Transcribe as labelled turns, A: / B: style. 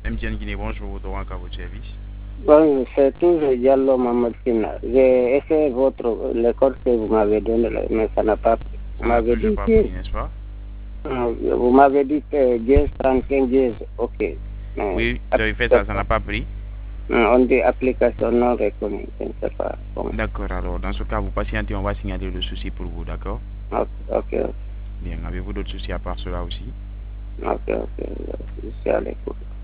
A: MTN Guinée, bonjour, donc à votre service.
B: Bon, c'est toujours Diallo Mamadou Kimna. J'ai essayé le code que vous m'avez donné, mais ça n'a pas pris.
A: Ça n'a toujours pas pris, n'est-ce pas?
B: Vous m'avez dit que 10, 35, 10, ok. Mais
A: Oui, vous avez fait ça, ça n'a pas pris.
B: on dit application non reconnue, je ne sais pas. Bon.
A: D'accord, alors dans ce cas, vous patientez, on va signaler le souci pour vous, d'accord?
B: Ok.
A: Bien, avez-vous d'autres soucis à part cela aussi?
B: Ok, je suis à l'écoute.